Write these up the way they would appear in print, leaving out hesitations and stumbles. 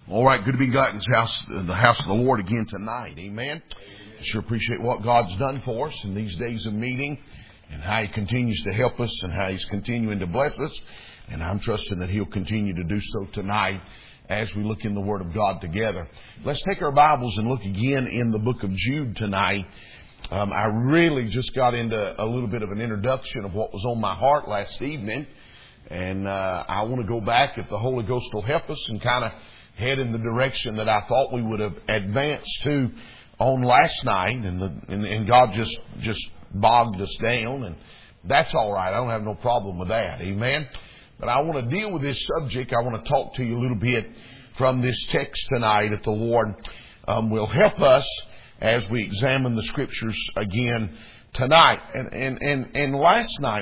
All right, good to be in God's house, the house of the Lord again tonight. Amen. Sure appreciate what God's done for us in these days of meeting and how He continues to help us and how He's continuing to bless us. And I'm trusting that He'll continue to do so tonight as we look in the Word of God together. Let's take our Bibles and look again in the book of Jude tonight. I really just got into a little bit of an introduction of what was on my heart last evening. And I want to go back, if the Holy Ghost will help us, and kind of head in the direction that I thought we would have advanced to on last night, and God just bogged us down, and that's all right. I don't have no problem with that. Amen. But I want to deal with this subject. I want to talk to you a little bit from this text tonight, if the Lord will help us as we examine the Scriptures again tonight. And last night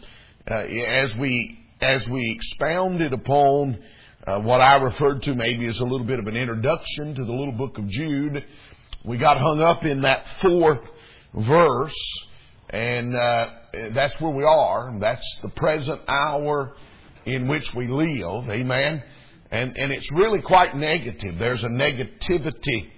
as we expounded upon what I referred to maybe as a little bit of an introduction to the little book of Jude, we got hung up in that fourth verse, and that's where we are. That's the present hour in which we live. Amen. And it's really quite negative. There's a negativity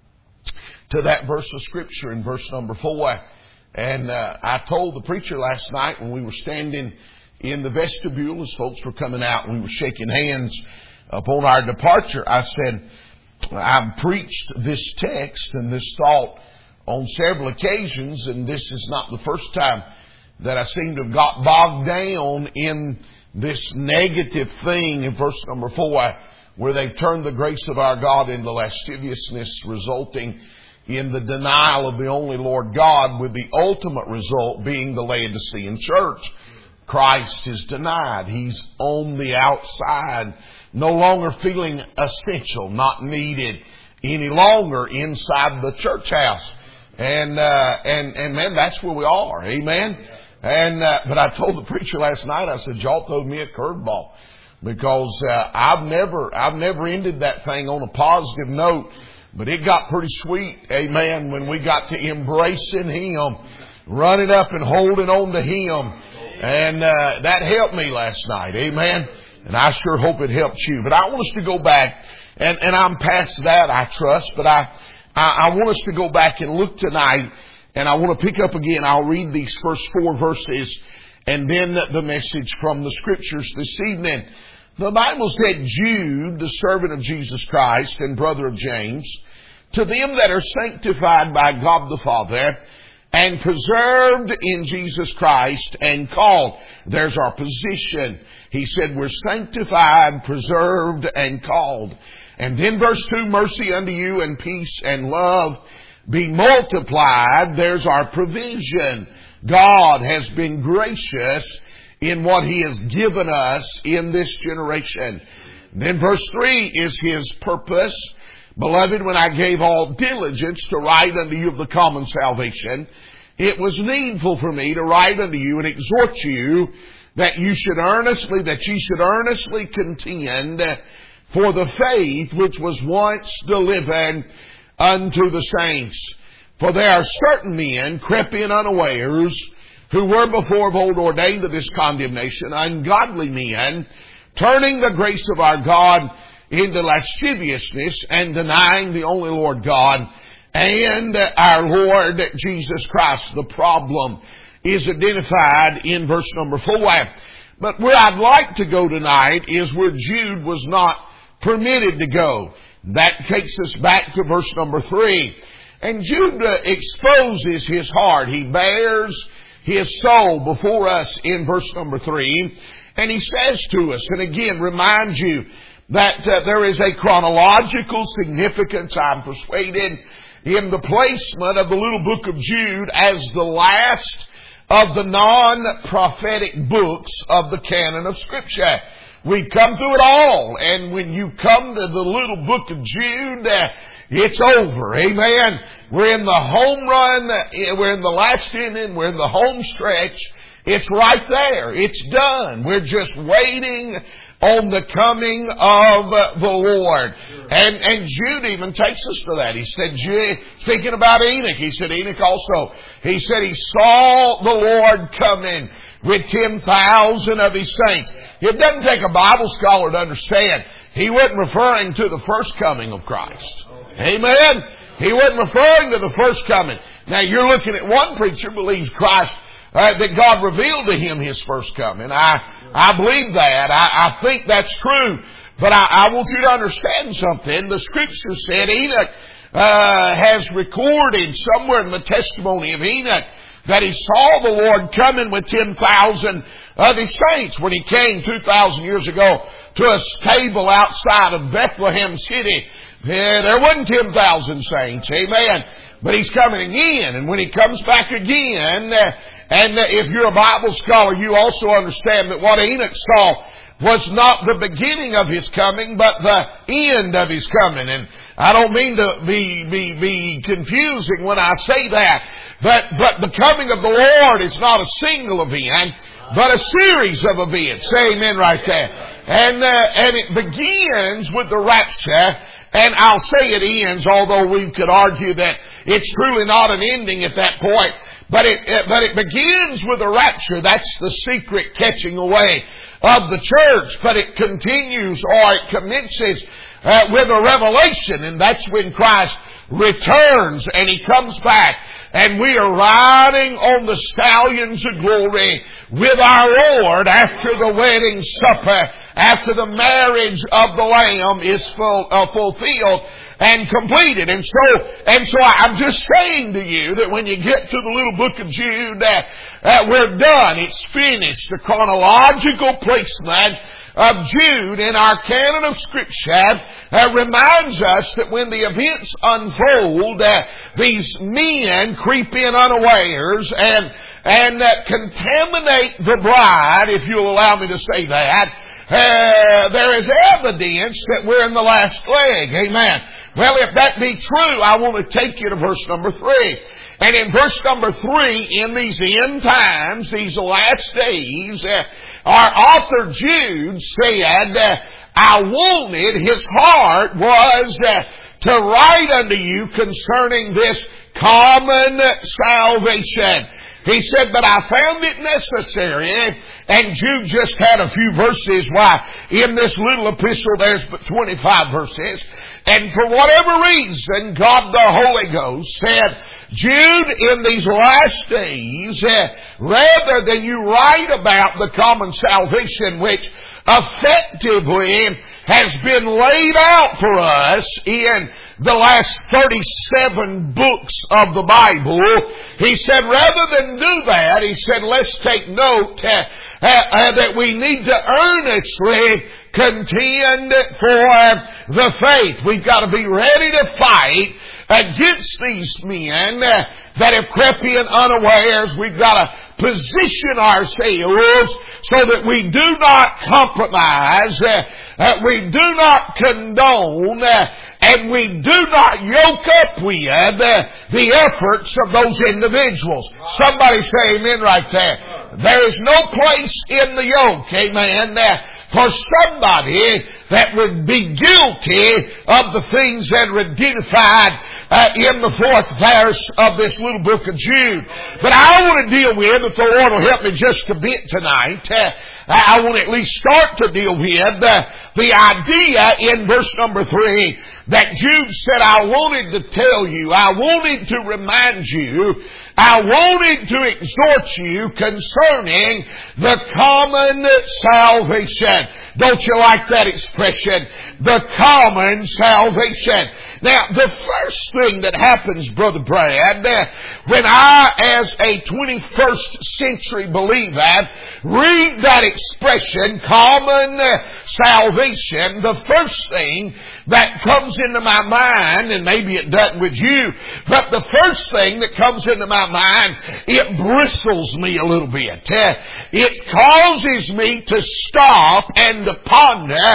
to that verse of Scripture in verse number 4. And I told the preacher last night when we were standing in the vestibule, as folks were coming out and we were shaking hands upon our departure, I said, I've preached this text and this thought on several occasions, and this is not the first time that I seem to have got bogged down in this negative thing in verse number 4, where they've turned the grace of our God into lasciviousness, resulting in the denial of the only Lord God, with the ultimate result being the Laodicean church. Christ is denied. He's on the outside, no longer feeling essential, not needed any longer inside the church house. And man, that's where we are. Amen. But I told the preacher last night, I said, y'all threw me a curveball, because I've never ended that thing on a positive note, but it got pretty sweet. Amen. When we got to embracing Him, running up and holding on to Him. And that helped me last night. Amen. And I sure hope it helps you. But I want us to go back, and I'm past that, I trust, but I want us to go back and look tonight, and I want to pick up again. I'll read these first 4 verses and then the message from the Scriptures this evening. The Bible said, Jude, the servant of Jesus Christ and brother of James, to them that are sanctified by God the Father and preserved in Jesus Christ and called. There's our position. He said we're sanctified, preserved, and called. And then verse 2, mercy unto you and peace and love be multiplied. There's our provision. God has been gracious in what He has given us in this generation. And then verse 3 is His purpose. Beloved, when I gave all diligence to write unto you of the common salvation, it was needful for me to write unto you and exhort you that ye should earnestly contend for the faith which was once delivered unto the saints. For there are certain men crept in unawares, who were before of old ordained to this condemnation, ungodly men, turning the grace of our God into lasciviousness, and denying the only Lord God and our Lord Jesus Christ. The problem is identified in verse number 4. But where I'd like to go tonight is where Jude was not permitted to go. That takes us back to verse number 3. And Jude exposes his heart. He bears his soul before us in verse number 3. And he says to us, and again reminds you, that there is a chronological significance, I'm persuaded, in the placement of the little book of Jude as the last of the non-prophetic books of the canon of Scripture. We've come through it all, and when you come to the little book of Jude, it's over. Amen. We're in the home run, we're in the last inning, we're in the home stretch. It's right there. It's done. We're just waiting on the coming of the Lord. And Jude even takes us to that. He said, speaking about Enoch, he said Enoch also, he said he saw the Lord coming with 10,000 of His saints. It doesn't take a Bible scholar to understand. He wasn't referring to the first coming of Christ. Amen? He wasn't referring to the first coming. Now you're looking at one preacher believes Christ, that God revealed to him His first coming. I believe that. I think that's true. But I want you to understand something. The Scripture said Enoch has recorded somewhere in the testimony of Enoch that he saw the Lord coming with 10,000 of His saints when He came 2,000 years ago to a stable outside of Bethlehem City. There wasn't 10,000 saints, amen. But He's coming again, and when He comes back again, and if you're a Bible scholar, you also understand that what Enoch saw was not the beginning of His coming, but the end of His coming. And I don't mean to be confusing when I say that, but the coming of the Lord is not a single event, but a series of events. Say amen right there. And it begins with the rapture, and I'll say it ends, although we could argue that it's truly not an ending at that point. But it begins with the rapture. That's the secret catching away of the church. But it continues, or it commences with a revelation, and that's when Christ returns and He comes back. And we are riding on the stallions of glory with our Lord after the wedding supper, after the marriage of the Lamb is fulfilled and completed. And so I'm just saying to you that when you get to the little book of Jude, we're done. It's finished. The chronological placement of Jude in our canon of Scripture reminds us that when the events unfold, these men creep in unawares and contaminate the bride, if you'll allow me to say that. There is evidence that we're in the last leg. Amen. Well, if that be true, I want to take you to verse number 3. And in verse number 3, in these end times, these last days, our author Jude said, I wanted, his heart was to write unto you concerning this common salvation. He said, but I found it necessary, and Jude just had a few verses. Why, in this little epistle there's but 25 verses. And for whatever reason, God the Holy Ghost said, Jude, in these last days, rather than you write about the common salvation which effectively has been laid out for us in the last 37 books of the Bible, he said, rather than do that, he said, let's take note that we need to earnestly contend for the faith. We've got to be ready to fight against these men that have crept in unawares. We've got to position ourselves so that we do not compromise, we do not condone, and we do not yoke up with the efforts of those individuals. Somebody say amen right there. There is no place in the yoke, amen, for somebody that would be guilty of the things that are identified in the 4th verse of this little book of Jude. But I want to deal with, if the Lord will help me just a bit tonight, I want to at least start to deal with the idea in verse number 3 that Jude said, I wanted to tell you, I wanted to remind you, I wanted to exhort you concerning the common salvation. Don't you like that expression? The common salvation. Now, the first thing that happens, Brother Brad, when I, as a 21st century believer, read that expression, common salvation, the first thing that comes into my mind, and maybe it doesn't with you, but the first thing that comes into my mind, it bristles me a little bit. It causes me to stop and to ponder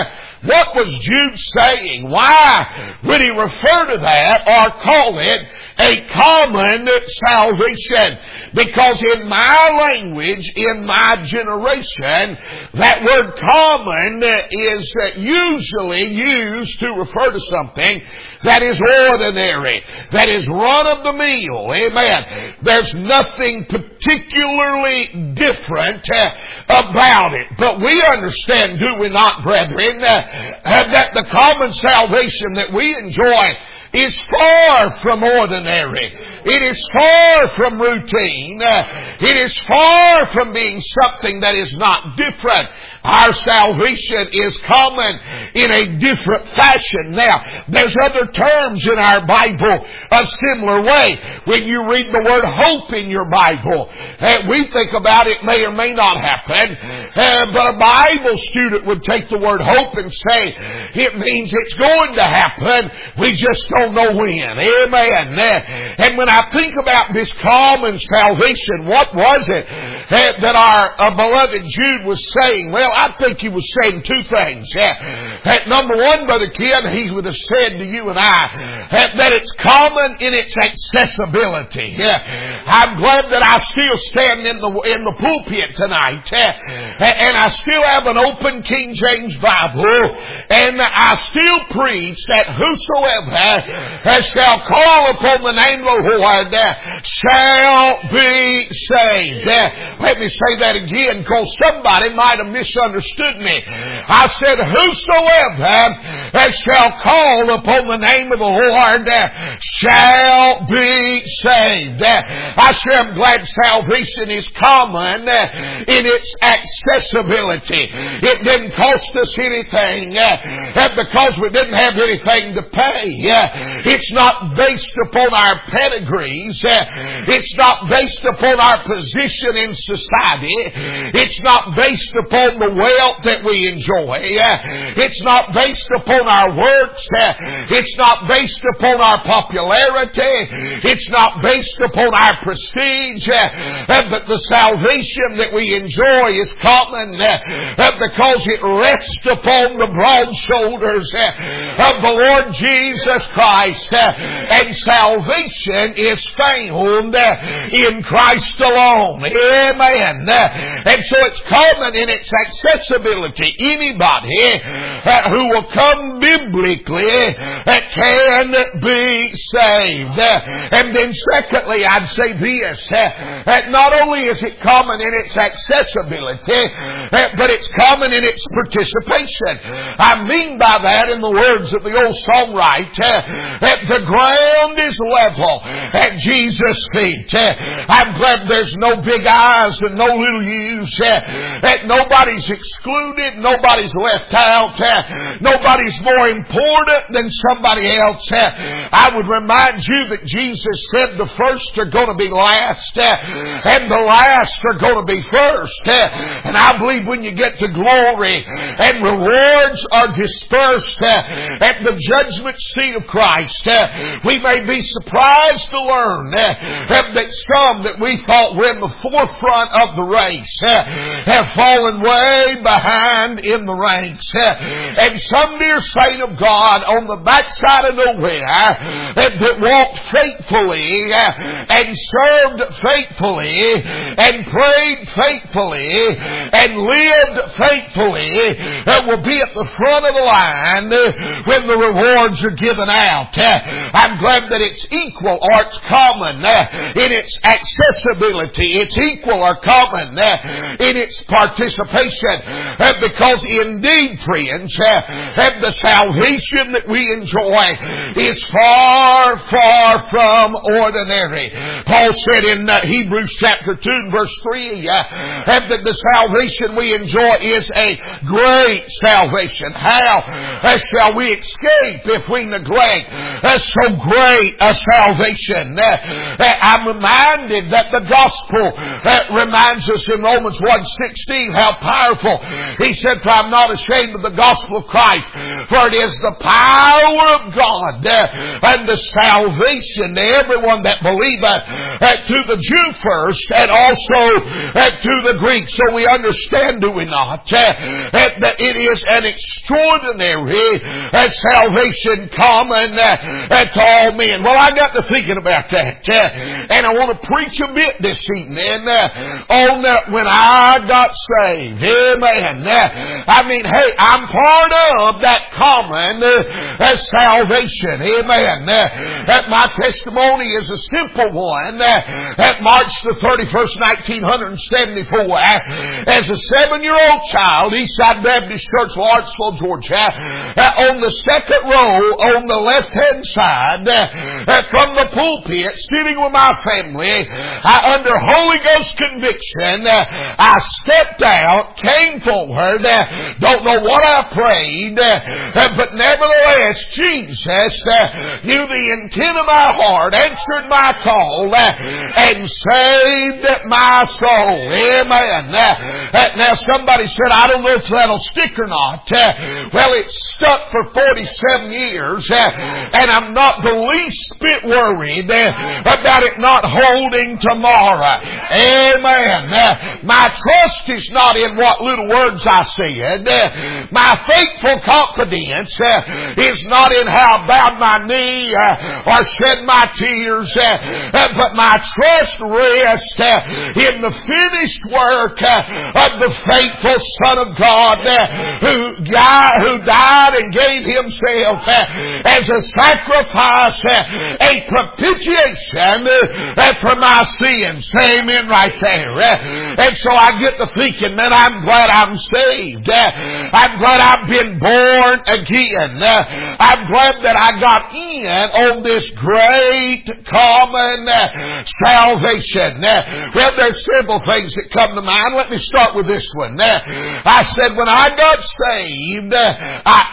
What was Jude saying? Why would he refer to that or call it a common salvation? Because in my language, in my generation, that word common is usually used to refer to something that is ordinary, that is run-of-the-mill. Amen. There's nothing particularly different about it. But we understand, do we not, brethren, that the common salvation that we enjoy is far from ordinary. It is far from routine. It is far from being something that is not different. Our salvation is common in a different fashion. Now, there's other terms in our Bible a similar way. When you read the word hope in your Bible, we think about it may or may not happen. But a Bible student would take the word hope and say, it means it's going to happen. We just don't know when. Amen. And when I think about this common salvation, what was it that our beloved Jude was saying? Well, I think he was saying two things. Number one, Brother Ken, he would have said to you and I that it's common in its accessibility. I'm glad that I still stand in the pulpit tonight, and I still have an open King James Bible, and I still preach that whosoever shall call upon the name of the Lord shall be saved. Let me say that again, because somebody might have misunderstood me. I said, whosoever shall call upon the name of the Lord shall be saved. I sure am glad salvation is common in its accessibility. It didn't cost us anything because we didn't have anything to pay. It's not based upon our pedigrees. It's not based upon our position in society. It's not based upon the wealth that we enjoy. It's not based upon our works. It's not based upon our popularity. It's not based upon our prestige. But the salvation that we enjoy is common because it rests upon the broad shoulders of the Lord Jesus Christ. And salvation is found in Christ alone. Amen. And so it's common in its accessibility. Anybody who will come biblically can be saved. And then secondly, I'd say this, that not only is it common in its accessibility, but it's common in its participation. I mean by that, in the words of the old songwriter, that the ground is level at Jesus' feet. I'm glad there's no big I's and no little U's. That nobody's excluded, nobody's left out, nobody's more important than somebody else. I would remind you that Jesus said the first are going to be last, and the last are going to be first. And I believe when you get to glory and rewards are dispersed at the judgment seat of Christ, we may be surprised to learn that some that we thought were in the forefront of the race have fallen way behind in the ranks. And some dear saint of God on the backside of nowhere that walked faithfully and served faithfully and prayed faithfully and lived faithfully will be at the front of the line when the rewards are given out. I'm glad that it's equal or it's common in its accessibility. It's equal or common in its participation. Because indeed, friends, the salvation that we enjoy is far, far from ordinary. Paul said in Hebrews chapter 2 and verse 3 that the salvation we enjoy is a great salvation. How shall we escape if we neglect so great a salvation? I'm reminded that the gospel reminds us in Romans 1:16 how powerful. He said, for I'm not ashamed of the gospel of Christ, For it is the power of God and the salvation to everyone that believeth, to the Jew first and also to the Greek. So we understand, do we not, that it is an extraordinary salvation common to all men. Well, I got to thinking about that, and I want to preach a bit this evening on when I got saved. Amen. I mean, hey, I'm part of that common salvation. Amen. My testimony is a simple one. At March the 31st, 1974, as a 7-year-old child, Eastside Baptist Church, Lawrenceville, Georgia, on the second row, on the left-hand side, from the pulpit, sitting with my family, under Holy Ghost conviction, I stepped out, came forward, don't know what I prayed, but nevertheless, Jesus knew the intent of my heart, answered my call, and saved my soul. Amen. Now somebody said, I don't know if that'll stick or not. Well, it stuck for 47 years, and I'm not the least bit worried about it not holding tomorrow. Amen. My trust is not in what little words I said. My faithful confidence is not in how I bowed my knee or shed my tears, but my trust rests in the finished work of the faithful Son of God who died and gave Himself as a sacrifice, a propitiation for my sins. Say amen right there. And so I get to thinking, man, I'm glad I'm saved. I'm glad I've been born again. I'm glad that I got in on this great common salvation. Well, there's several things that come to mind. Let me start with this one. I said when I got saved, I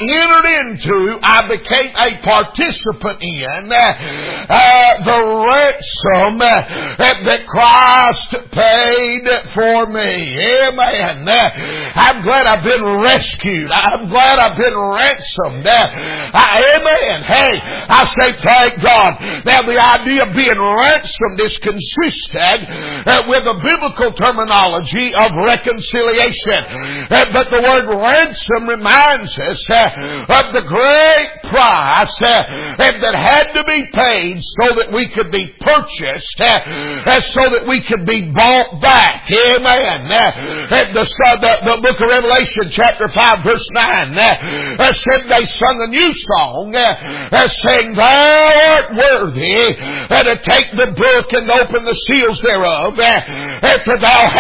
became a participant in the ransom that Christ paid for me. Amen. I'm glad I've been rescued. I'm glad I've been ransomed. Amen. Hey, I say thank God. Now the idea of being ransomed is consistent with the biblical terminology of reconciliation. But the word ransom reminds us of the great price that had to be paid so that we could be purchased, so that we could be bought back. Amen. The book of Revelation chapter 5 verse 9 said they sung a new song saying, Thou art worthy to take the book and open the seals thereof, for thou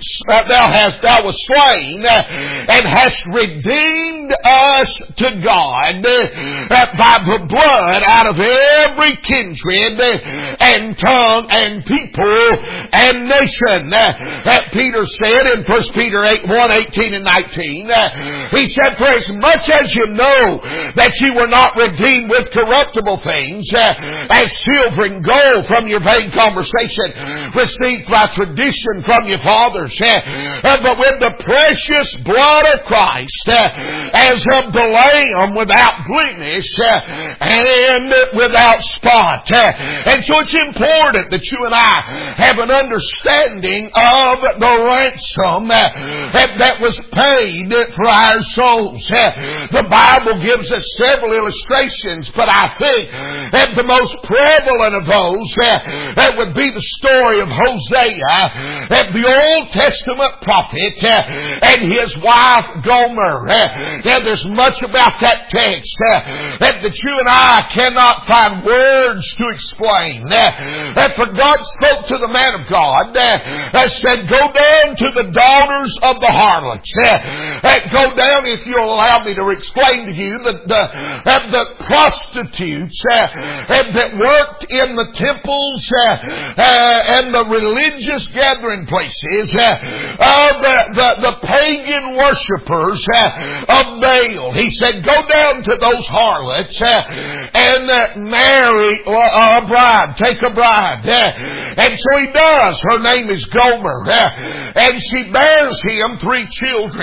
wast slain and hast redeemed us to God by the blood out of every kindred and tongue and people and nation. Peter said in 1 Peter 1:18 and 19, he said, For as much as you know that you were not redeemed with corruptible things, as silver and gold from your vain conversation, received by tradition from your fathers, but with the precious blood of Christ, as of the Lamb, without blemish and without spot. And so it's important that you and I have an understanding of the ransom that was paid for our souls. The Bible gives us several illustrations, but I think that the most prevalent of those that would be the story of Hosea, the Old Testament prophet, and his wife Gomer. Now there's much about that text that you and I cannot find words to explain. For God spoke to the man of God, said, Go down to the daughters of the harlots. Go down, if you'll allow me to explain to you, the prostitutes that worked in the temples and the religious gathering places of the pagan worshippers of Baal. He said, Go down to those harlots and marry a bride. Take a bride. And so he does. Her name is Gomer. And she bears him 3 children.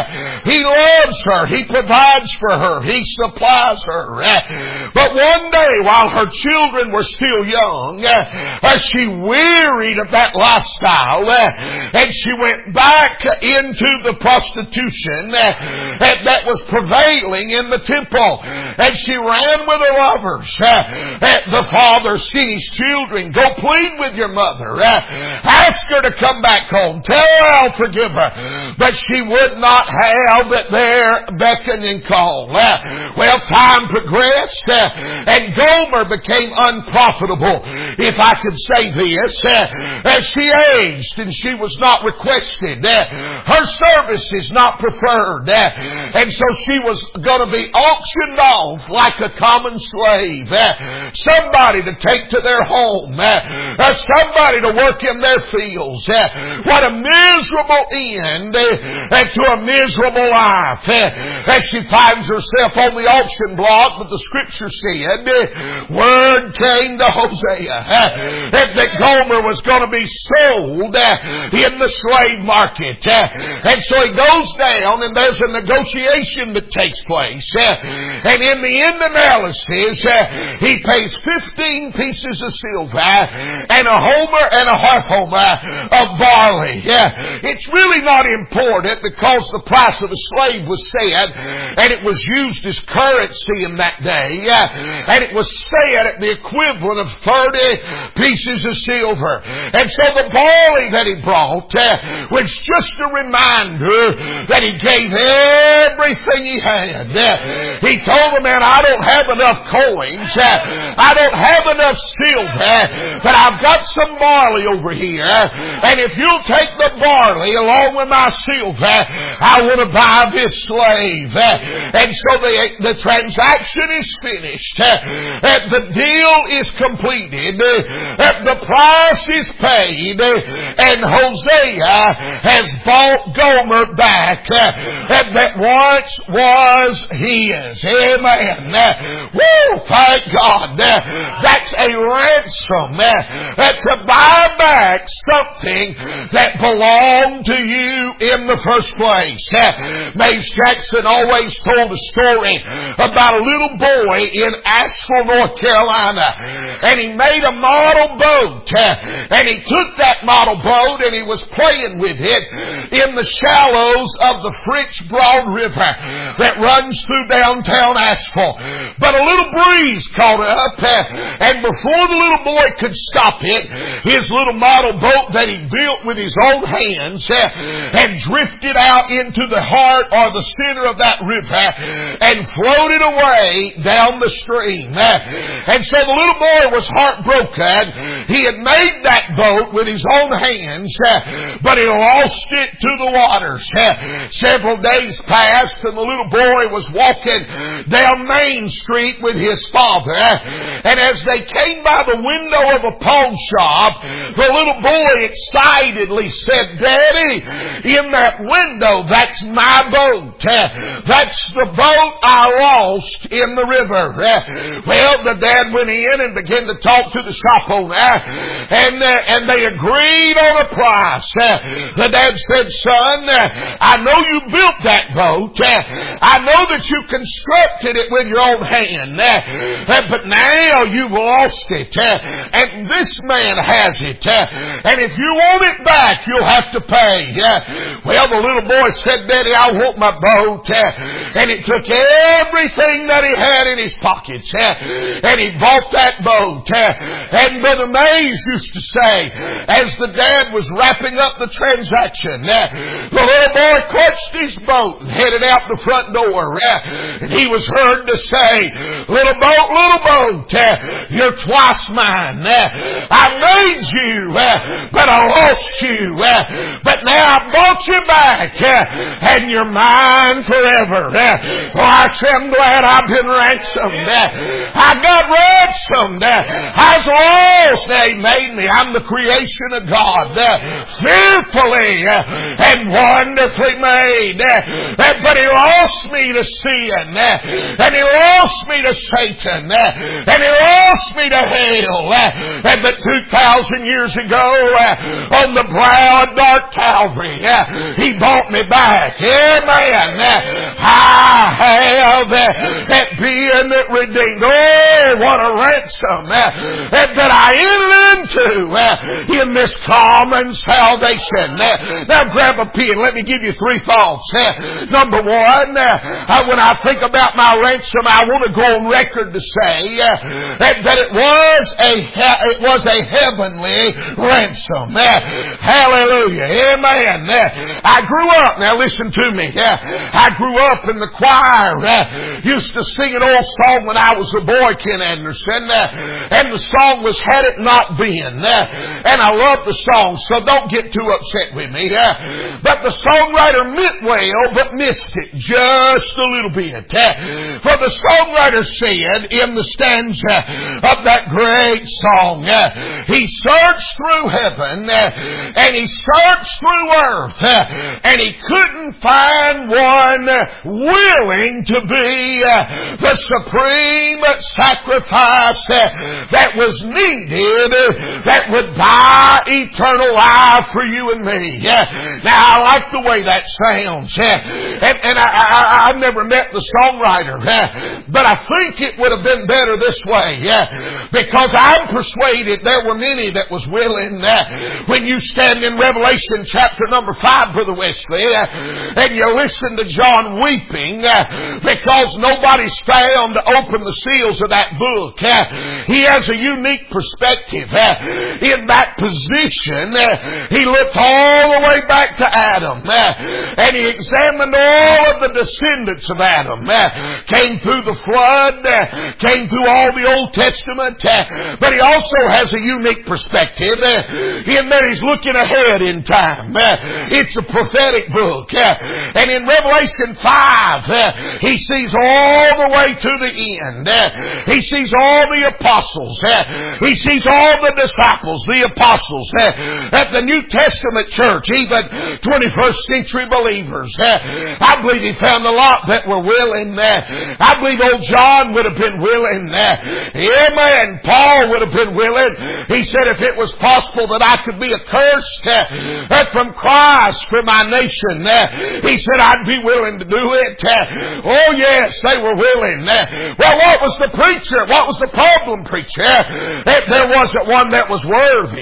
He loves her. He provides for her. He supplies her. But one day, while her children were still young, she wearied of that lifestyle, and she went back into the prostitution that was prevailing in the temple. And she ran with her lovers. The father seen his children. Go plead with your mother. Ask her to come back home. Tell her I'll forgive her. But she would not have their beckoning call. Well, time progressed, and Gomer became unprofitable, if I could say this. As she aged and she was not requested. Her service is not preferred. And so she was going to be auctioned off like a common slave. Somebody to take to their home. Somebody to work in their fields. What a miserable end to a miserable life. As she finds herself on the auction block, but the scripture said, word came to Hosea that Gomer was going to be sold in the slave market. And so he goes down, and there's a negotiation that takes place. And in the end analysis, he pays 15 pieces of silver and a homer and a half homer of barley. It's really not important because the price of a slave was set, and it was used as currency in that day, and it was set at the equivalent of 30 pieces of silver. And so the barley that he brought was just a reminder that he gave everything he had. He told the man, I don't have enough coins, I don't have enough silver, but I've got some barley over here, and if you'll take the barley along with my silver, I want to buy this slave. And so the transaction is finished. The deal is completed. The price is paid, and Hosea has bought Gomer back that once was his. Amen. Woo! Thank God. That's a ransom to buy back something that belonged to you in the first place. Mace Jackson always told a story about a little boy in Asheville, North Carolina, and he made a model boat, and he took that model boat and he was playing with it in the shallows of the French Broad River that runs through downtown Asheville. But a little breeze caught up, and before the little boy could stop it, his little model boat that he built with his own hands had drifted out into the heart or the center of that river and floated away down the stream. And so the little boy was heartbroken. He had made that boat with his own hands, but he lost it to the waters. Several days passed, and the little boy was walking down Main Street with his father, and as they came by the window of a pawn shop, the little boy excitedly said, Daddy, in that window, that's my boat. That's the boat I lost in the river. Well, the dad went in and began to talk to the shop owner, and they agreed on a price. The dad said, Son, I know you built that boat. I know that you constructed it with your own hand. But now you've lost it. And this man has it. And if you want it back, you'll have to pay. Well, the little boy said, Daddy, I want my boat. And it took everything that he had in his pockets. And he bought that boat. And Brother Mays used to say, as the dad was wrapping up the transaction, the little boy clutched his boat and headed out the front door. And he was heard to say, little boat, you're twice mine. I made you, but I lost you. But now I bought you back, and you're mine forever. Oh, I'm glad I've been ransomed. I got ransomed. I was lost, He made me. I'm the creation of God. Fearfully and wonderfully made. But He lost me to sin. And He lost me to Satan. And He lost me to hell. But 2,000 years ago, on the broad dark Calvary, He bought me back. Amen. I have been redeemed. Oh, what a ransom that I entered into in this common salvation. Now grab a pen. Let me give you 3 thoughts. Number one, when I think about my ransom, I want to go on record to say that it was a heavenly ransom. Hallelujah. Amen. I grew up, now listen to me, I grew up in the choir, used to sing an old song when I was a boy, Ken Anderson, and the song was Had It Not Been, and I love the song, so don't get too upset with me, but the songwriter meant well, but missed it just a little bit, for the songwriter said in the stanza of that great song, he searched through heaven, and he searched through earth, and he couldn't find one willing to be the supreme sacrifice that was needed, that would buy eternal life for you and me. Now, I like the way that sounds. And I've never met the songwriter, but I think it would have been better this way, because I'm persuaded there were many that was willing. When you stand in Revelation chapter number 5, Brother Wesley, and you listen to John weeping because nobody's found to open the seals of that book. He has a unique perspective. In that position, he looked all the way back to Adam, and he examined all of the descendants of Adam. Came through the flood, came through all the Old Testament, but he also has a unique perspective in that he's looking ahead in time. It's a prophetic book. And in Revelation 5, he sees all the way to the end. He sees all the apostles. He sees all the disciples, the apostles, at the New Testament church, even 21st century believers. I believe he found a lot that were willing. I believe old John would have been willing. Amen. Paul would have been willing. He said if it was possible that I could be accursed from Christ for my nation, he said I'd be willing to do it. Oh yes, they were willing. Well, what was the preacher? What was the problem, preacher? There wasn't one that was worthy.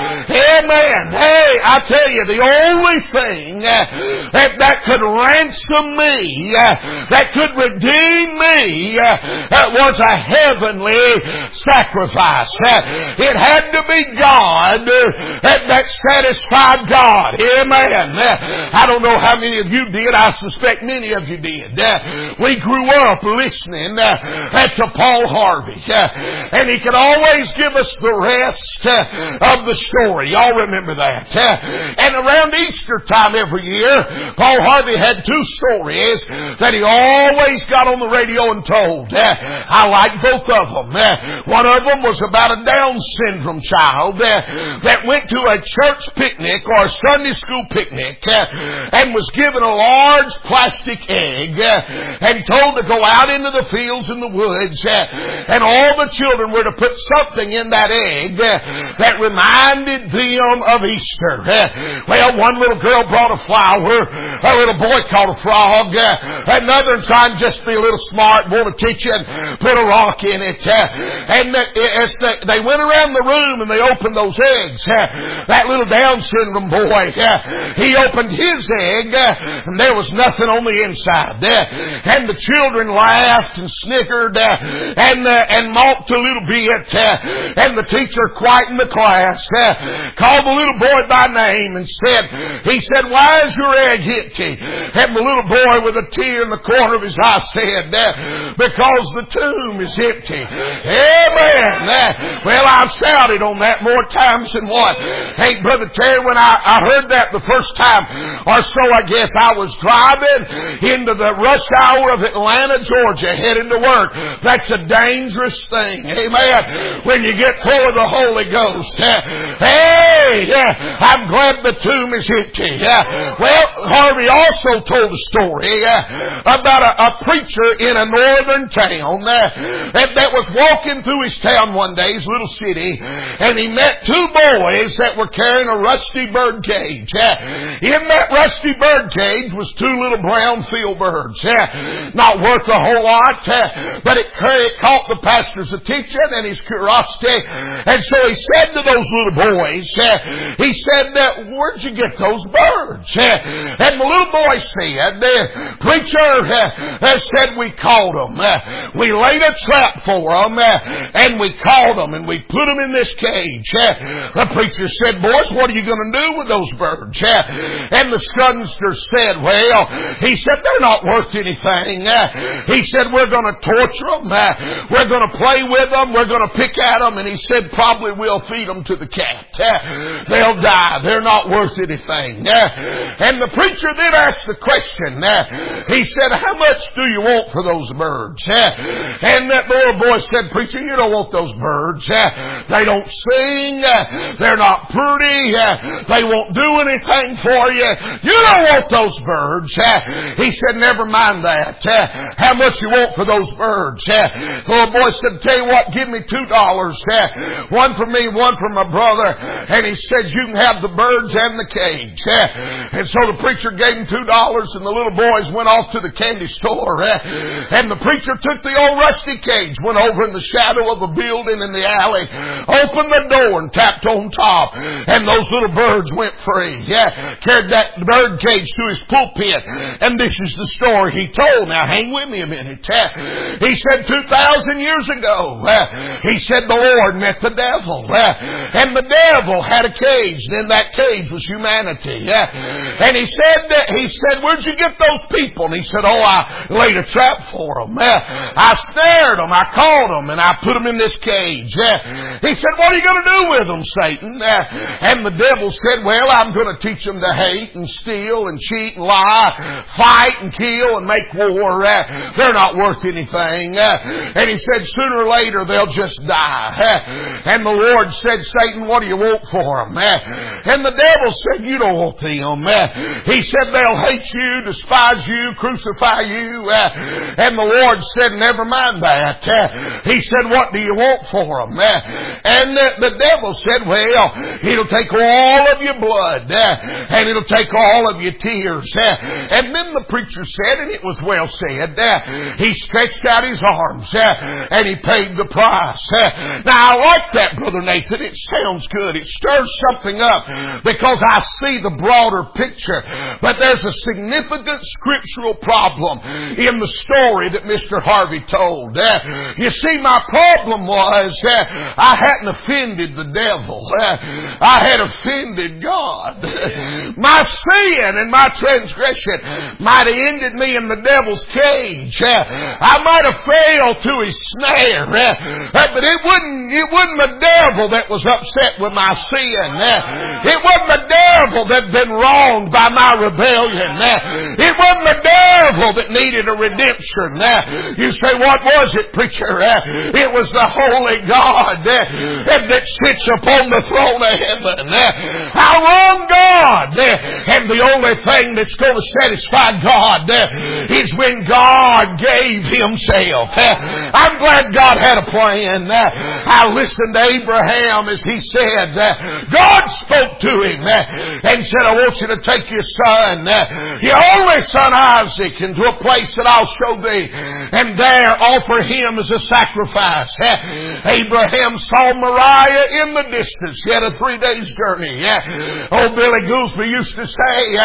Amen. Hey, I tell you, the only thing that could ransom me, that could redeem me, was a heavenly sacrifice. It had to be God that satisfied God. Amen. I don't know how many of you did. I suspect many of you did. We grew up listening to Paul Harvey, and he could always give us the rest of the story. Y'all remember that? And around Easter time every year, Paul Harvey had 2 stories that he always got on the radio and told. I like both of them. One of them was about a Down syndrome child that went to a church picnic or a Sunday school picnic and was given a large plastic egg and told to go out into the fields and the woods, and all the children were to put something in that egg that reminded them of Easter. Well, one little girl brought a flower, a little boy caught a frog, another trying just to be a little smart, want to teach you, and put a rock in it. And as they went around the room and they opened those eggs, that little Down syndrome boy, he opened his egg and there was nothing on the inside. And the children laughed and snickered and mocked a little bit. And the teacher quietened the class, called the little boy by name and he said, why is your egg empty? And the little boy with a tear in the corner of his eye said, because the tomb is empty. Amen. Well, I've shouted on that more times than one. Hey, Brother Terry, when I heard that the first time or so, I guess I was driving into the rush hour of Atlanta, Georgia, headed to work. That's a dang dangerous thing. Amen. When you get full of the Holy Ghost. Hey, I'm glad the tomb is empty. Well, Harvey also told a story about a preacher in a northern town that was walking through his town one day, his little city, and he met two boys that were carrying a rusty bird cage. In that rusty bird cage was two little brown field birds. Not worth a whole lot, but it caught the pastor's attention and his curiosity. And so he said to those little boys, he said, where'd you get those birds? And the little boy said, preacher said we caught them. We laid a trap for them and we caught them and we put them in this cage. The preacher said, boys, what are you going to do with those birds? And the youngster said, well, he said, they're not worth anything. He said, we're going to torture them. We're going to play with them. We're going to pick at them. And he said, probably we'll feed them to the cat. They'll die. They're not worth anything. And the preacher then asked the question. He said, how much do you want for those birds? And that little boy said, preacher, you don't want those birds. They don't sing. They're not pretty. They won't do anything for you. You don't want those birds. He said, never mind that. How much you want for those birds? The little boy said, tell you what, give me $2. One for me, one for my brother. And he said, you can have the birds and the cage. And so the preacher gave him $2 and the little boys went off to the candy store. And the preacher took the old rusty cage, went over in the shadow of a building in the alley, opened the door and tapped on top. And those little birds went free. Carried that bird cage to his pulpit. And this is the story he told. Now hang with me a minute. He said 2,000 years ago, he said the Lord met the devil. And the devil had a cage. And in that cage was humanity. And he said, where'd you get those people? And he said, I laid a trap for them. I snared them. I caught them. And I put them in this cage. He said, what are you going to do with them, Satan? And the devil said, well, I'm going to teach them to hate and steal and cheat and lie, fight and kill and make war. They're not worth anything. And he said, sooner or later they'll just die. And the Lord said, Satan, what do you want for them? And the devil said, you don't want them. He said, they'll hate you, despise you, crucify you. And the Lord said, never mind that. He said, what do you want for them? And the devil said, well, it'll take all of your blood and it'll take all of your tears. And then the preacher said, and it was well said, he stretched out his arms and he paid the price. Now I like that, Brother Nathan. It sounds good. It stirs something up because I see the broader picture. But there's a significant scriptural problem in the story that Mr. Harvey told. You see, my problem was I hadn't offended the devil. I had offended God. My sin and my transgression might have ended me in the devil's cage. I might have failed to his snare. But it wasn't the devil that was upset with my sin. It wasn't the devil that had been wronged by my rebellion. It wasn't the devil that needed a redemption. You say, what was it, preacher? It was the Holy God that sits upon the throne of heaven. I wrong God. And the only thing that's going to satisfy God is when God gave Himself. I'm glad God had a plan. I listened to Abraham as he said, God spoke to him and said, I want you to take your son, your only son Isaac, into a place that I'll show thee, and there offer him as a sacrifice. Abraham saw Moriah in the distance. He had a 3 days journey. Old Billy Goolsby used to say,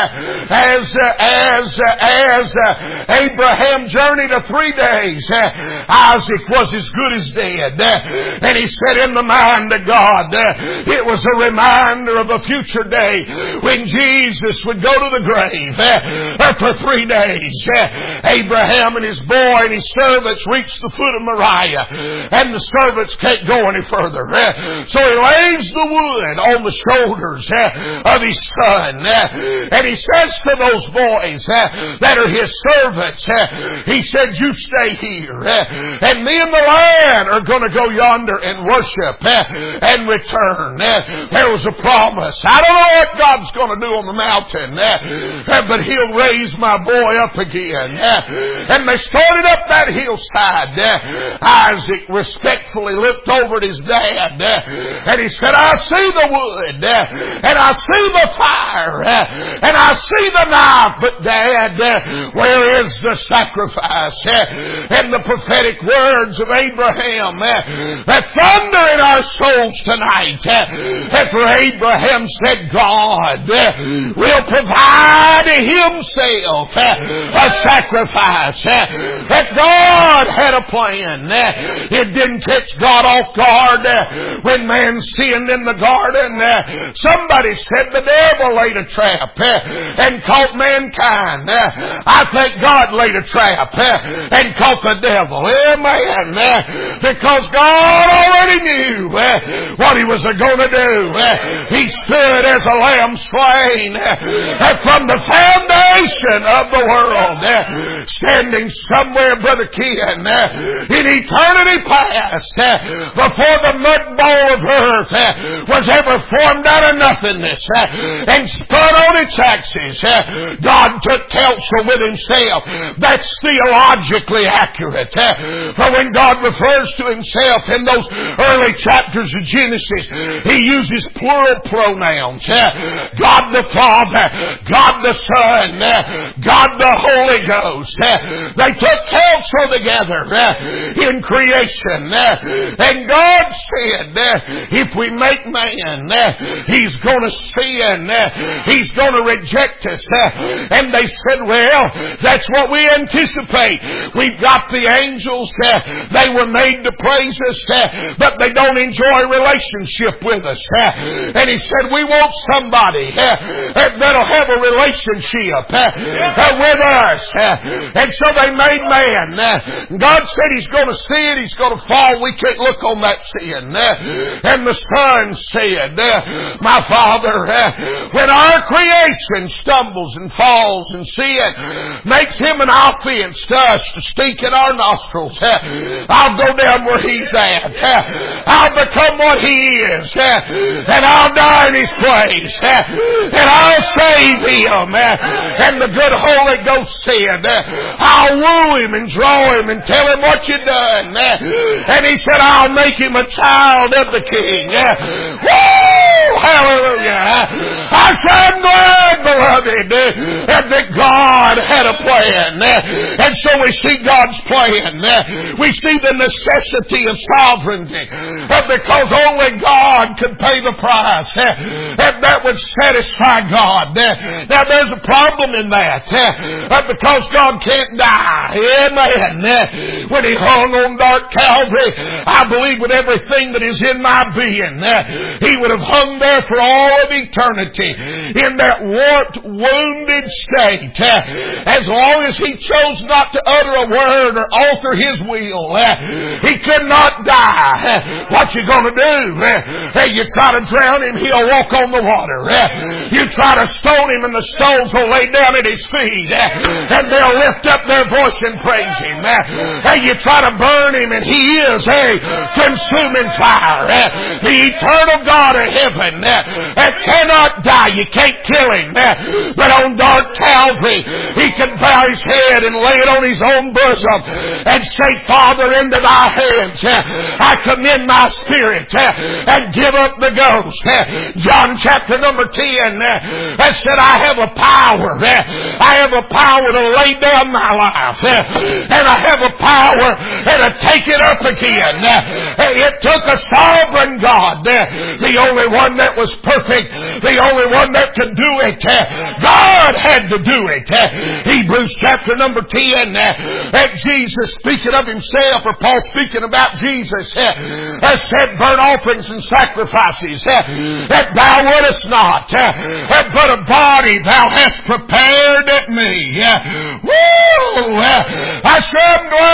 as Abraham journeyed 3 days, Isaac was as good as dead. And he said, in the mind of God, it was a reminder of a future day when Jesus would go to the grave for 3 days. Abraham and his boy and his servants reached the foot of Moriah, and the servants can't go any further. So he lays the wood head, on the shoulders of His Son. And He says to those boys that are His servants, He said, you stay here. And me and the lad are going to go yonder and worship and return. There was a promise. I don't know what God's going to do on the mountain, but He'll raise my boy up again. And they started up that hillside. Isaac respectfully looked over at his dad, and he said, I see the wood, and I see the fire, and I see the knife, but Dad, where is the sacrifice? And the prophetic words of Abraham that thunder in our souls tonight. For Abraham said, God will provide Himself a sacrifice. That God had a plan. It didn't catch God off guard when man sinned in the garden. Somebody said the devil laid a trap and caught mankind. I think God laid a trap and caught the devil. Amen. Because God already knew what He was going to do. He stood as a lamb slain from the foundation of the world, standing somewhere, Brother Ken, in eternity past, before the mud ball of earth was ever formed out of nothingness and spun on its axis. God took counsel with Himself. That's theologically accurate. For when God refers to Himself in those early chapters of Genesis, He uses plural pronouns. God the Father, God the Son, God the Holy Ghost. They took counsel together in creation. And God said, if we make man, he's going to sin. He's going to reject us. And they said, well, that's what we anticipate. We've got the angels. They were made to praise us, but they don't enjoy relationship with us. And He said, we want somebody that'll have a relationship with us. And so they made man. God said He's going to sin. He's going to fall. We can't look on that sin. And the Son said, my Father, when our creation stumbles and falls and sin makes Him an offense to us to stink in our nostrils, I'll go down where He's at. I'll become what He is. And I'll die in His place. And I'll save Him. And the good Holy Ghost said, I'll woo Him and draw Him and tell Him what you've done. And He said, I'll make Him a child of the King. Woo! Hallelujah! I said, I'm glad, beloved, that God had a plan. And so we see God's plan. We see the necessity of sovereignty. Because only God could pay the price. And that would satisfy God. Now there's a problem in that. Because God can't die. Amen. When He hung on dark Calvary, I believe with everything that is in my being, He would have hung there for all of eternity in that warped, wounded state. As long as He chose not to utter a word or alter His will, He could not die. What you going to do? You try to drown Him, He'll walk on the water. You try to stone Him and the stones will lay down at His feet and they'll lift up their voice and praise Him. You try to burn Him and He is a consuming fire. The eternal God of heaven that cannot die. You can't kill Him. But on dark Calvary, He could bow His head and lay it on His own bosom and say, Father, into Thy hands I commend my spirit and give up the ghost. John chapter number 10 that said, I have a power. I have a power to lay down my life. And I have a power to take it up again. It took a sovereign God, the only one that was perfect, the only one that could do it. God had to do it. Hebrews chapter number 10, that Jesus speaking of Himself, or Paul speaking about Jesus, has said, burnt offerings and sacrifices that Thou wouldest not, but a body Thou hast prepared me. Woo! I said, I'm glad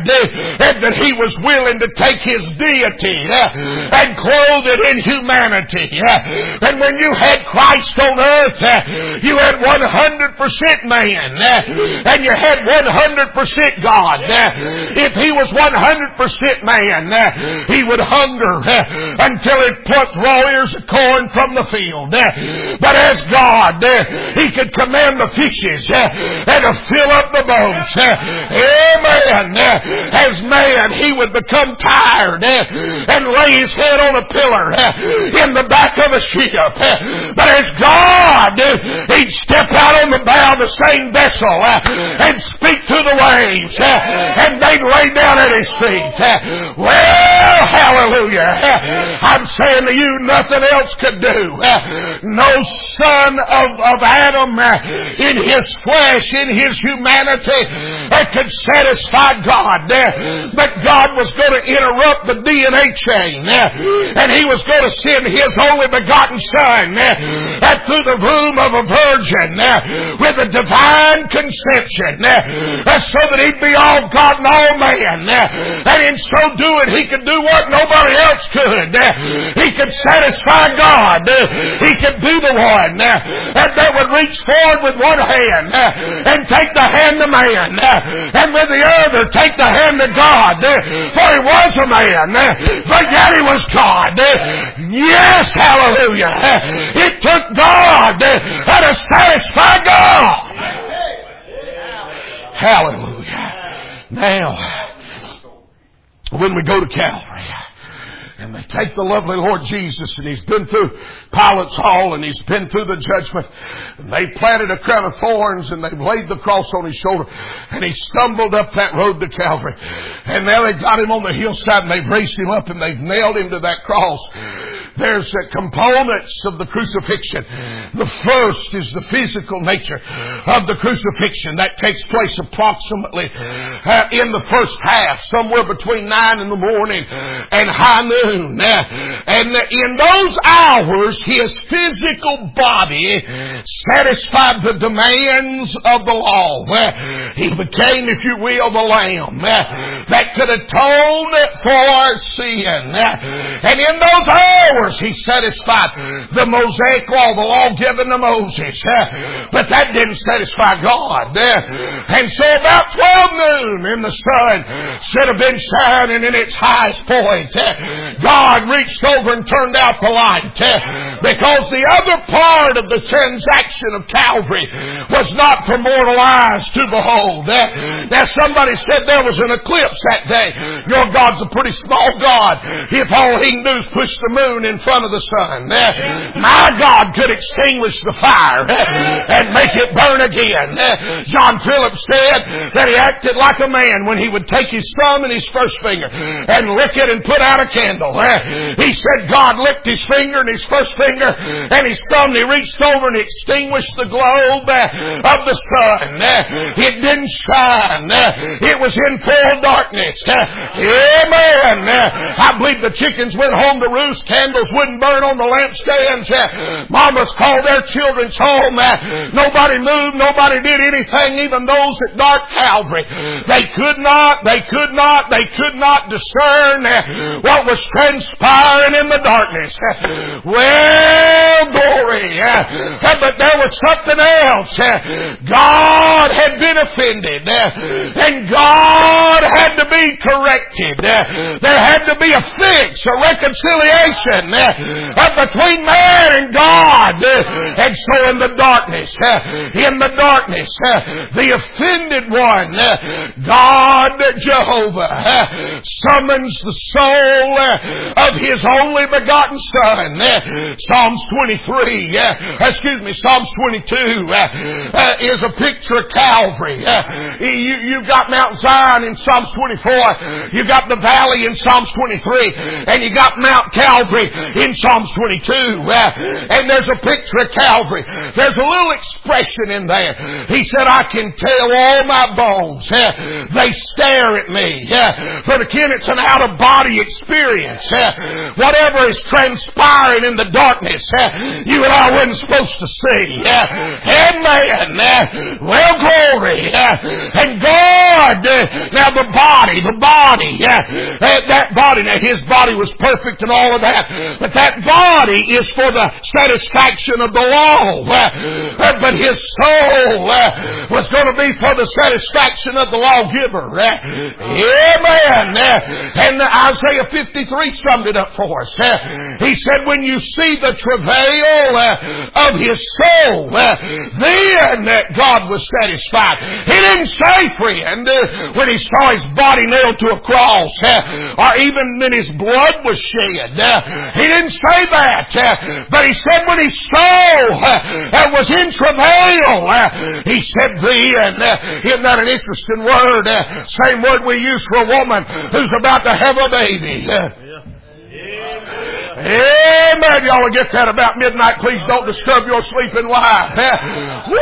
and that He was willing to take His deity and clothe it in humanity. And when you had Christ on earth, you had 100% man, and you had 100% God. If He was 100% man, He would hunger until He plucked raw ears of corn from the field. But as God, He could command the fishes and to fill up the boats. Amen. As man, He would become tired and lay His head on a pillar in the back of a ship. But as God, He'd step out on the bow of the same vessel and speak to the waves, and they'd lay down at His feet. Well, hallelujah. I'm saying to you, nothing else could do. No son of Adam in his flesh, in his humanity, could satisfy God. But God was going to interrupt the DNA chain, and He was going to send His only begotten Son through the womb of a virgin with a divine conception, so that He'd be all God and all man. And in so doing, He could do what nobody else could. He could satisfy God. He could be the one that would reach forward with one hand and take the hand of man, and with the other take the hand of God. For He was a man, but yet He was God. Yes, hallelujah. It took God to satisfy God. Hallelujah. Now, when we go to Calvary, and they take the lovely Lord Jesus, and He's been through Pilate's hall, and He's been through the judgment, and they planted a crown of thorns, and they've laid the cross on His shoulder, and He stumbled up that road to Calvary. And now they've got Him on the hillside, and they've raised Him up, and they've nailed Him to that cross. There's components of the crucifixion. The first is the physical nature of the crucifixion. That takes place approximately in the first half, somewhere between 9 in the morning and high noon. And in those hours, His physical body satisfied the demands of the law. He became, if you will, the lamb that could atone for sin. And in those hours, He satisfied the Mosaic law, the law given to Moses. But that didn't satisfy God. And so about 12 noon, and the sun should have been shining in its highest point, God reached over and turned out the light. Because the other part of the transaction of Calvary was not for mortal eyes to behold. Now somebody said there was an eclipse that day. Your God's a pretty small God if all He can do is push the moon in front of the sun. My God could extinguish the fire and make it burn again. John Phillips said that he acted like a man when he would take his thumb and his first finger and lick it and put out a candle. He said God licked his finger and his first finger and his thumb, and He reached over and extinguished the globe of the sun. It didn't shine. It was in full darkness. Amen. I believe the chickens went home to roost. Candles wouldn't burn on the lampstands. Mamas called their children home. Nobody moved. Nobody did anything. Even those at dark Calvary, they could not discern what was transpiring in the darkness. Well, glory. But there was something else. God had been offended, and God had to be corrected. There had to be a fix, a reconciliation between man and God. And so in the darkness, the offended one, God Jehovah, summons the soul of His only begotten Son. Psalms 22 is a picture of Calvary. You've got Mount Zion in Psalms 24. You've got the valley in Psalms 23. And you got Mount Calvary in Psalms 22. And there's a picture of Calvary. There's a little expression in there. He said, I can tell all my bones. They stare at me. For the again, it's an out-of-body experience. Whatever is transpiring in the darkness, you and I wasn't supposed to see. Amen. Well, glory. And God, now the body, that body, now His body was perfect and all of that, but that body is for the satisfaction of the law. But His soul was going to be for the satisfaction of the lawgiver. Amen. And Isaiah 53 summed it up for us. He said, when you see the travail of His soul, then God was satisfied. He didn't say, friend, when He saw His body nailed to a cross, or even when His blood was shed. He didn't say that. But He said when His soul was in travail, He said then, isn't that an interesting word? Same word we use for a woman who's about to have a baby. Amen. Y'all will get that about midnight. Please don't disturb your sleeping wife. Woo!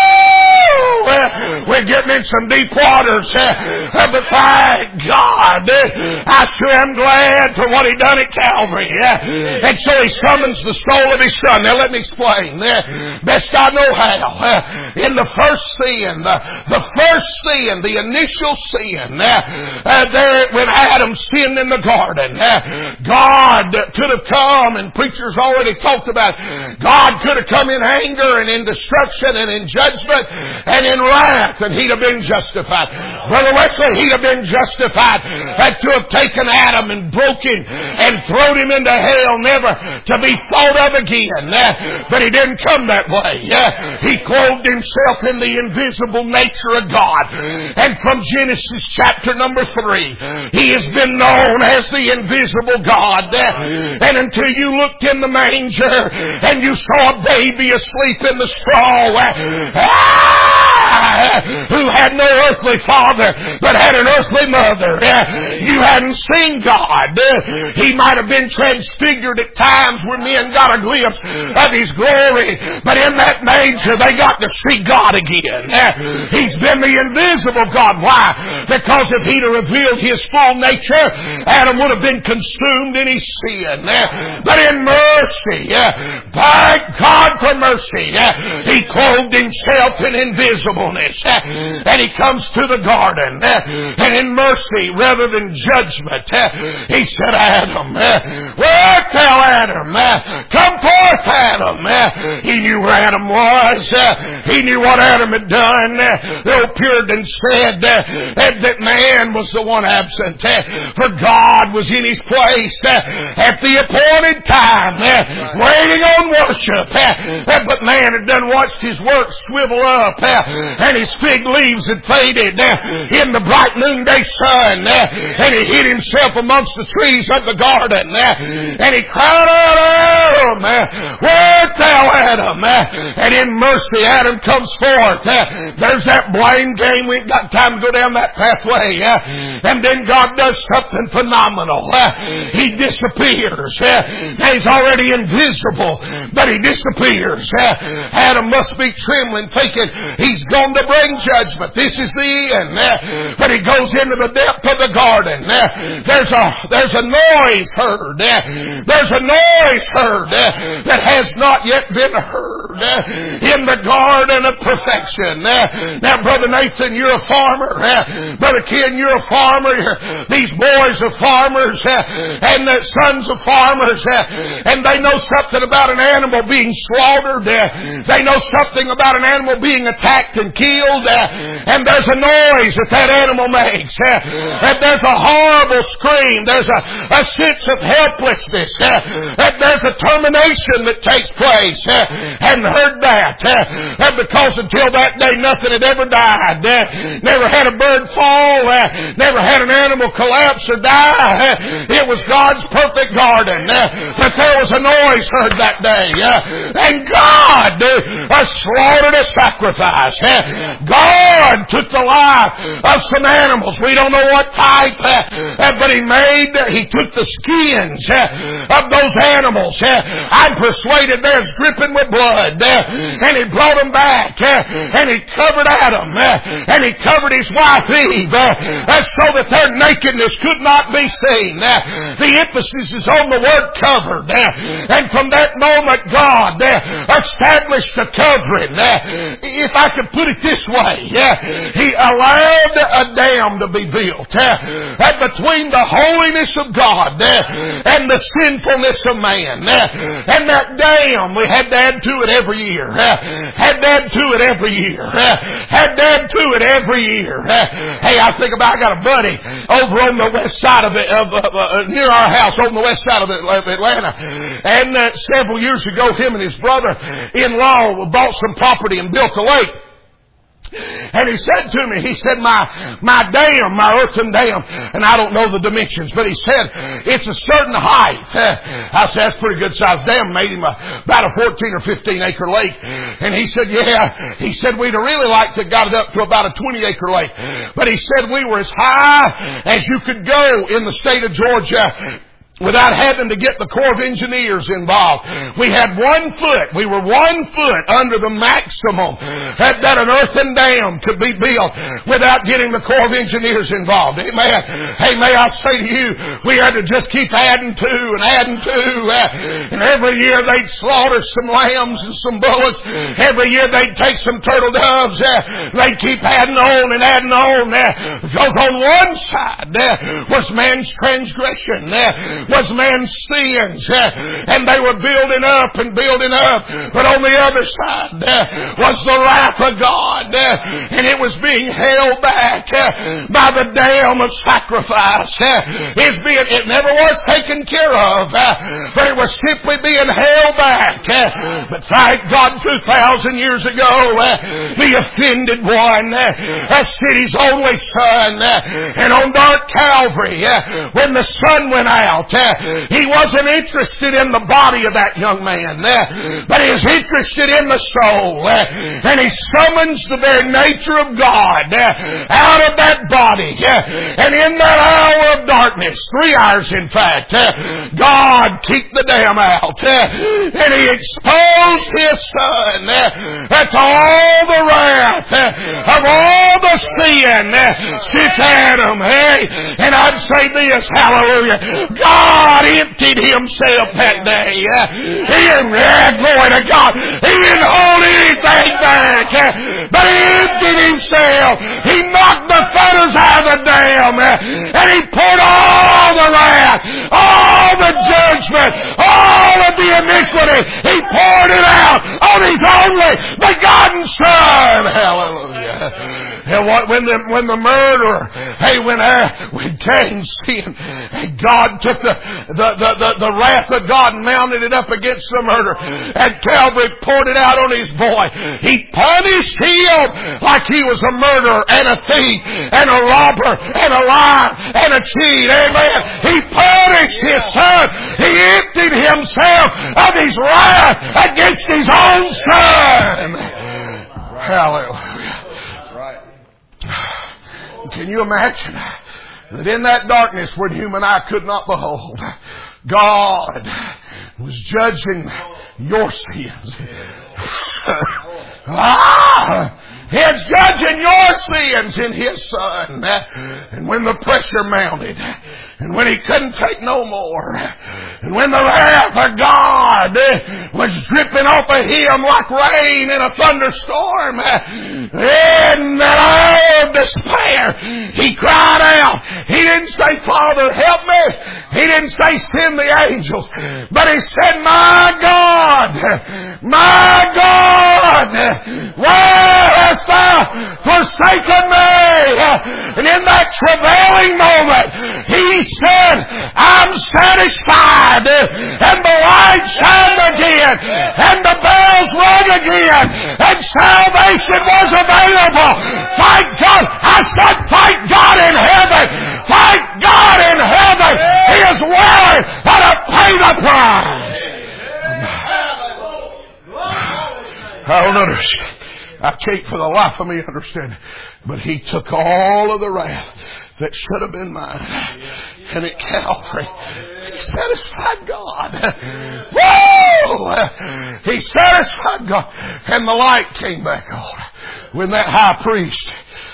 We're getting in some deep waters. But thank God, I sure am glad for what He done at Calvary. And so He summons the soul of His Son. Now let me explain. Best I know how. In the first sin, the initial sin, there when Adam sinned in the garden, God could have come, and preachers already talked about it. God could have come in anger and in destruction and in judgment and in wrath, and He'd have been justified. Brother Wesley, He'd have been justified to have taken Adam and broken and thrown him into hell, never to be thought of again. But He didn't come that way. He clothed Himself in the invisible nature of God. And from Genesis chapter number 3, He has been known as the invisible God. And until you looked in the manger and you saw a baby asleep in the straw, who had no earthly father but had an earthly mother, you hadn't seen God. He might have been transfigured at times where men got a glimpse of His glory, but in that manger they got to see God again. He's been the invisible God. Why? Because if He'd have revealed His full nature, Adam would have been consumed in his sin. But in mercy, thank God for mercy, He clothed Himself in invisibleness, and He comes to the garden, and in mercy rather than judgment, He said, Adam, where thou Adam? Come forth, Adam. He knew where Adam was. He knew what Adam had done. The old Puritan said that man was the one absent, for God was in His place at the appointed time, waiting on worship. But man had done watched his work swivel up, and his fig leaves had faded in the bright noonday sun, and he hid himself amongst the trees of the garden, and he cried out, Adam, where art thou, Adam? And in mercy, Adam comes forth. There's that blame game. We ain't got time to go down that pathway. And then God does something phenomenal. He disappears. Now He's already invisible, but He disappears. Adam must be trembling, thinking He's going to bring judgment. This is the end. But He goes into the depth of the garden. There's a noise heard. There's a noise heard that has not yet been heard in the garden of perfection. Now, Brother Nathan, you're a farmer. Brother Ken, you're a farmer. These boys are farmers and the sons of farmers, and they know something about an animal being slaughtered. They know something about an animal being attacked and killed, and there's a noise that animal makes. And there's a horrible scream. There's a sense of helplessness. There's a termination that takes place. Hadn't heard that. Because until that day, nothing had ever died. Never had a bird fall. Never had an animal collapse or die. It was God's perfect garden. But there was a noise heard that day. And God slaughtered a sacrifice. God took the life of some animals. We don't know what type, but He took the skins of those animals. I'm persuaded they're dripping with blood. blood. And He brought them back. And He covered Adam. And He covered his wife Eve. So that their nakedness could not be seen. The emphasis is on the word covered. And from that moment God established a covering. If I could put it this way, He allowed a dam to be built between the holiness of God and the sinfulness of man. And that dam we had to add to it every year. Had to add to it every year. Had to add to it every year. Hey, I think about, I got a buddy over on the west side of it, near our house on the west side of Atlanta. And several years ago, him and his brother-in-law bought some property and built a lake. And he said to me, he said, my dam, my earthen dam, and I don't know the dimensions, but he said, it's a certain height. I said, that's a pretty good sized dam, made him about a 14 or 15 acre lake. And he said, yeah, he said, we'd really like to got it up to about a 20 acre lake. But he said, we were as high as you could go in the state of Georgia without having to get the Corps of Engineers involved. We had 1 foot. We were 1 foot under the maximum that an earthen dam could be built without getting the Corps of Engineers involved. Amen. Hey, may I say to you, we had to just keep adding to and adding to. And every year they'd slaughter some lambs and some bullocks. Every year they'd take some turtle doves. They'd keep adding on and adding on. Because on one side was man's transgression. Was man's sins, and they were building up and building up. But on the other side was the wrath of God, and it was being held back by the dam of sacrifice. It never was taken care of, but it was simply being held back. But thank God, 2,000 years ago, the offended one, that city's only son, and on dark Calvary, when the sun went out, he wasn't interested in the body of that young man, but he was interested in the soul. And he summons the very nature of God out of that body. And in that hour of darkness, 3 hours in fact, God kicked the dam out. And He exposed His Son to all the wrath of all the sin since Adam. And I'd say this, hallelujah, God emptied Himself that day. Glory to God. He didn't hold anything back, but He emptied Himself. He knocked the fetters out of the dam, and He poured all the wrath, all the judgment, all of the iniquity. He poured it out on His only begotten Son. Hallelujah. And when the murderer, when Cain sinned, God took the wrath of God and mounted it up against the murder. At Calvary, poured it out on His boy. He punished him like he was a murderer and a thief and a robber and a liar and a cheat. Amen. He punished His Son. He emptied Himself of His wrath against His own Son. Hallelujah. Can you imagine that in that darkness where human eye could not behold, God was judging your sins? He's judging your sins in His Son. And when the pressure mounted, and when he couldn't take no more, and when the wrath of God was dripping off of him like rain in a thunderstorm, in that hour of despair, he cried out. He didn't say, Father, help me. He didn't say, send the angels. But he said, my God, where hast thou forsaken me? And in that travailing moment, he said, I'm satisfied. And the light shined again, and the bells rang again, and salvation was available. Thank God. I said, thank God in heaven. Thank God in heaven. He is willing to pay the price. I don't understand. I can't for the life of me understand. But He took all of the wrath that should have been mine. And at Calvary, He satisfied God. Woo! Oh, he satisfied God. And the light came back on. When that high priest,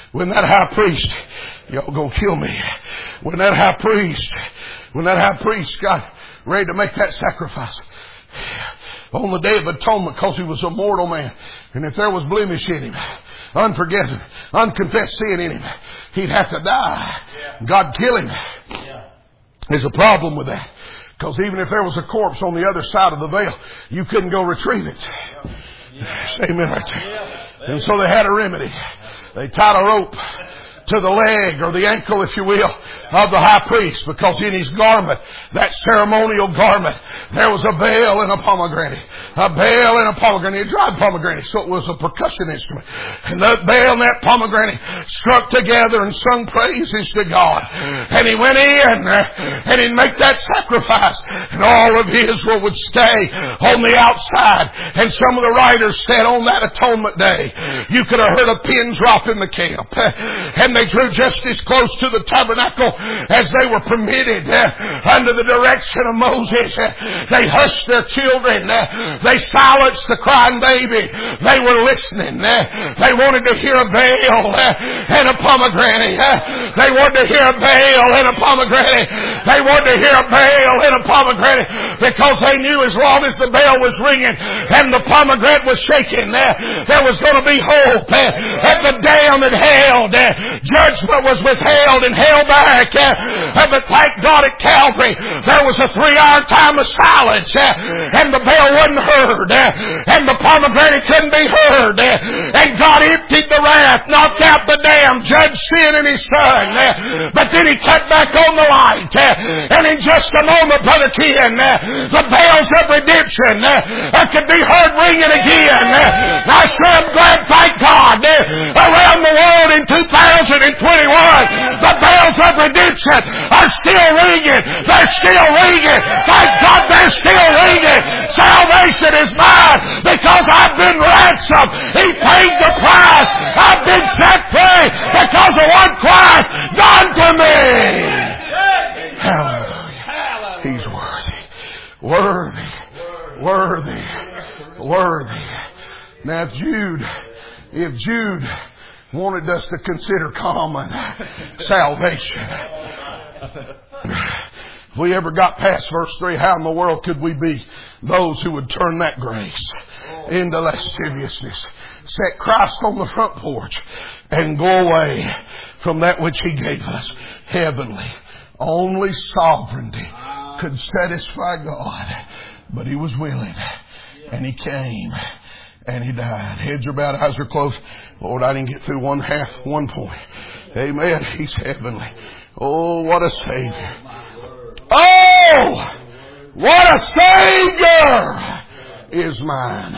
y'all gonna kill me. When that high priest got ready to make that sacrifice on the Day of Atonement, because he was a mortal man, and if there was blemish in him, unconfessed sin in him, he'd have to die. God kill him. There's a problem with that. Because even if there was a corpse on the other side of the veil, you couldn't go retrieve it. Amen right there. And so they had a remedy. They tied a rope to the leg or the ankle, if you will, of the high priest, because in his garment, that ceremonial garment, there was a veil and a pomegranate. A veil and a pomegranate, a dried pomegranate, so it was a percussion instrument. And that veil and that pomegranate struck together and sung praises to God. And he went in and he'd make that sacrifice, and all of Israel would stay on the outside. And some of the writers said on that atonement day, you could have heard a pin drop in the camp. And they drew just as close to the tabernacle as they were permitted under the direction of Moses. They hushed their children. They silenced the crying baby. They were listening. They wanted to hear a veil and a pomegranate. They wanted to hear a veil and a pomegranate. They wanted to hear a veil and a pomegranate, because they knew as long as the bell was ringing and the pomegranate was shaking, there was going to be hope. At the dam that held, judgment was withheld and held back. But thank God at Calvary, there was a 3-hour time of silence, and the bell wasn't heard, and the pomegranate couldn't be heard, and God emptied the wrath, knocked out the dam, judged sin in His Son. But then He cut back on the light, and in just a moment, Brother Ken, the bells of redemption could be heard ringing again. I sure am glad, thank God, around the world in 2021, the bells of redemption are still ringing. They're still ringing. Thank God they're still ringing. Salvation is mine because I've been ransomed. He paid the price. I've been set free because of what Christ done to me. Hallelujah. He's worthy. Worthy. Now if Jude wanted us to consider common salvation, if we ever got past verse 3, how in the world could we be those who would turn that grace into lasciviousness, set Christ on the front porch, and go away from that which He gave us? Heavenly, only sovereignty could satisfy God, but He was willing, and He came, and He died. Heads are bowed, eyes are closed. Lord, I didn't get through one point. Amen. He's heavenly. Oh, what a Savior. Oh, what a Savior is mine.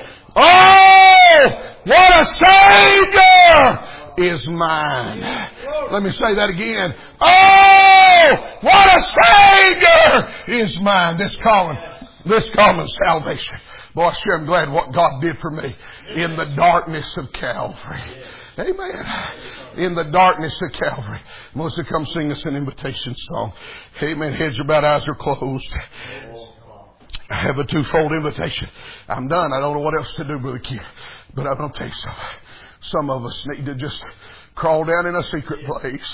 Oh, what a Savior is mine. Let me say that again. Oh, what a Savior is mine. This common salvation. Boy, I sure am glad what God did for me in the darkness of Calvary. Amen. In the darkness of Calvary. Melissa, come sing us an invitation song. Amen. Heads are bowed, eyes are closed. I have a twofold invitation. I'm done. I don't know what else to do, Brother Keith. But I'm going to tell you something. Some of us need to just crawl down in a secret place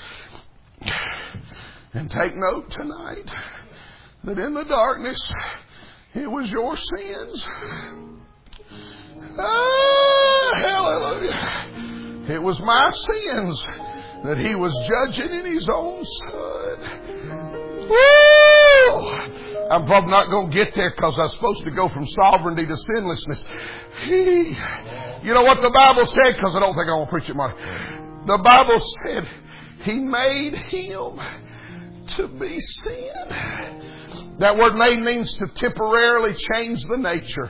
and take note tonight that in the darkness, it was your sins. Ah, hallelujah. It was my sins that He was judging in His own Son. Woo! I'm probably not going to get there because I'm supposed to go from sovereignty to sinlessness. You know what the Bible said? Because I don't think I want to preach it much. The Bible said He made Him to be sin. That word made means to temporarily change the nature.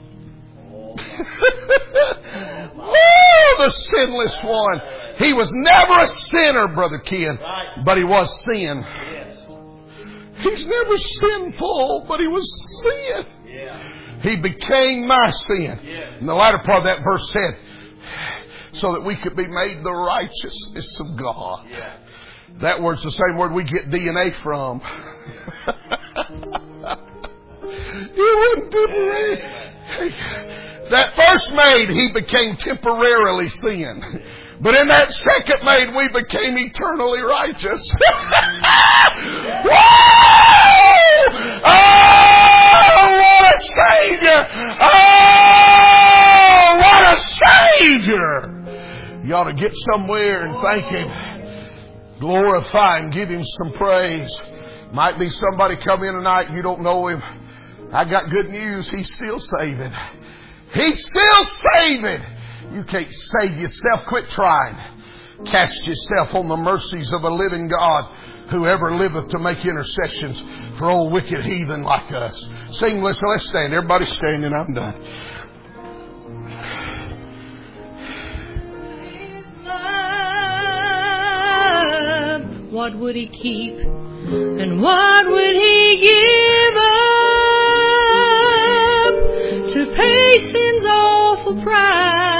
Oh, the sinless one. He was never a sinner, Brother Ken, but He was sin. He's never sinful, but He was sin. He became my sin. And the latter part of that verse said, so that we could be made the righteousness of God. That word's the same word we get DNA from. wasn't temporary. That first maid, he became temporarily sin. But in that second maid, we became eternally righteous. Whoa! Oh, what a Savior! Oh, what a Savior! You ought to get somewhere and thank Him. Glorify Him. Give Him some praise. Might be somebody come in tonight and you don't know Him. I got good news. He's still saving. He's still saving. You can't save yourself. Quit trying. Cast yourself on the mercies of a living God, whoever liveth to make intercessions for old wicked heathen like us. Sing, let's stand. Everybody standing. I'm done. What would He keep? And what would He give up to pay sin's awful price?